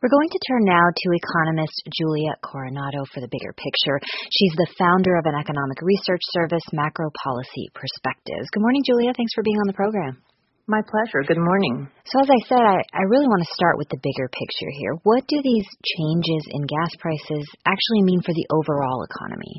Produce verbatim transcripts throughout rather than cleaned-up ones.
We're going to turn now to economist Julia Coronado for the bigger picture. She's the founder of an economic research service, Macro Policy Perspectives. Good morning, Julia. Thanks for being on the program. My pleasure. Good morning. So as I said, I, I really want to start with the bigger picture here. What do these changes in gas prices actually mean for the overall economy?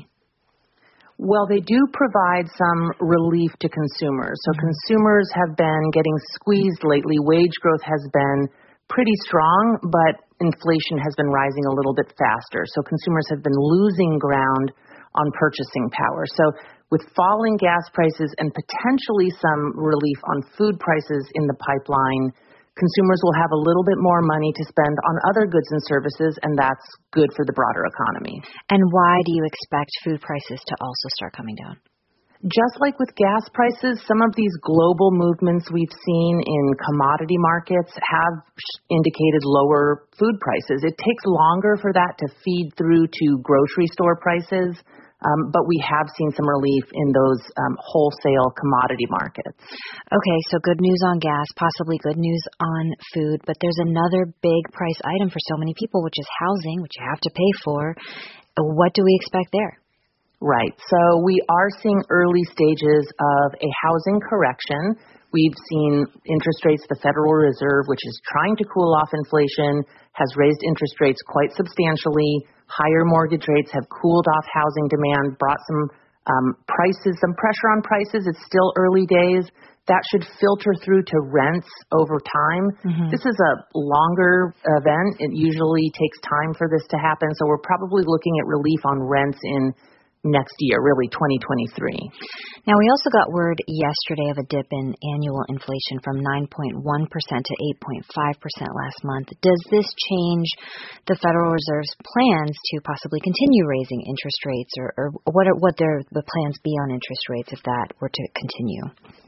Well, they do provide some relief to consumers. So mm-hmm. consumers have been getting squeezed lately. Wage growth has been pretty strong, but inflation has been rising a little bit faster. So consumers have been losing ground on purchasing power. So with falling gas prices and potentially some relief on food prices in the pipeline, consumers will have a little bit more money to spend on other goods and services, and that's good for the broader economy. And why do you expect food prices to also start coming down? Just like with gas prices, some of these global movements we've seen in commodity markets have indicated lower food prices. It takes longer for that to feed through to grocery store prices, um, but we have seen some relief in those um, wholesale commodity markets. Okay, so good news on gas, possibly good news on food, but there's another big price item for so many people, which is housing, which you have to pay for. What do we expect there? Right. So we are seeing early stages of a housing correction. We've seen interest rates, the Federal Reserve, which is trying to cool off inflation, has raised interest rates quite substantially. Higher mortgage rates have cooled off housing demand, brought some um, prices, some pressure on prices. It's still early days. That should filter through to rents over time. Mm-hmm. This is a longer event. It usually takes time for this to happen. So we're probably looking at relief on rents in next year, really twenty twenty-three. Now, we also got word yesterday of a dip in annual inflation from nine point one percent to eight point five percent last month. Does this change the Federal Reserve's plans to possibly continue raising interest rates, or, or what are what their the plans be on interest rates if that were to continue?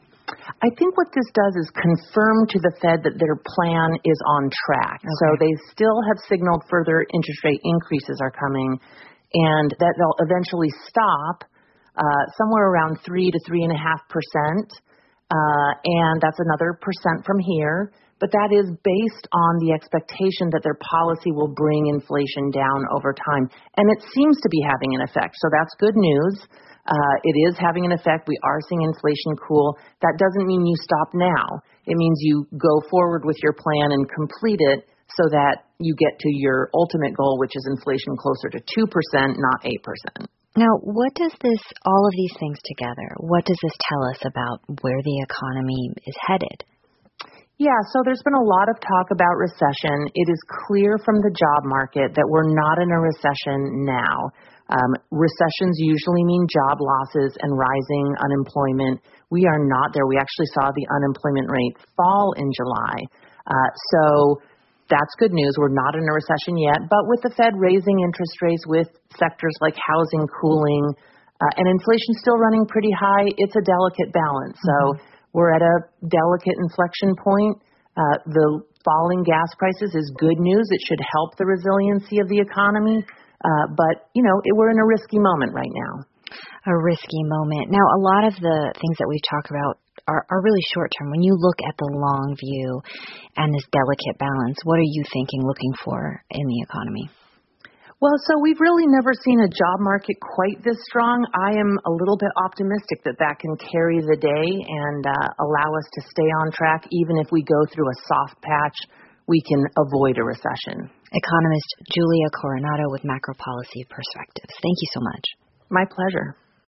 I think what this does is confirm to the Fed that their plan is on track. Okay. So they still have signaled further interest rate increases are coming, and that they'll eventually stop uh, somewhere around three to three and a half percent, uh, and that's another percent from here. But that is based on the expectation that their policy will bring inflation down over time, and it seems to be having an effect. So that's good news. Uh, it is having an effect. We are seeing inflation cool. That doesn't mean you stop now. It means you go forward with your plan and complete it, so that you get to your ultimate goal, which is inflation closer to two percent, not eight percent. Now, what does this, all of these things together, what does this tell us about where the economy is headed? Yeah, so there's been a lot of talk about recession. It is clear from the job market that we're not in a recession now. Um, recessions usually mean job losses and rising unemployment. We are not there. We actually saw the unemployment rate fall in July. Uh, so That's good news. We're not in a recession yet, but with the Fed raising interest rates, with sectors like housing cooling, uh, and inflation still running pretty high, it's a delicate balance. Mm-hmm. So we're at a delicate inflection point. Uh, the falling gas prices is good news. It should help the resiliency of the economy, uh, but, you know, it, we're in a risky moment right now. A risky moment. Now, a lot of the things that we talk about Are, are really short-term. When you look at the long view and this delicate balance, what are you thinking, looking for in the economy? Well, so we've really never seen a job market quite this strong. I am a little bit optimistic that that can carry the day and uh, allow us to stay on track. Even if we go through a soft patch, we can avoid a recession. Economist Julia Coronado with Macro Policy Perspectives. Thank you so much. My pleasure.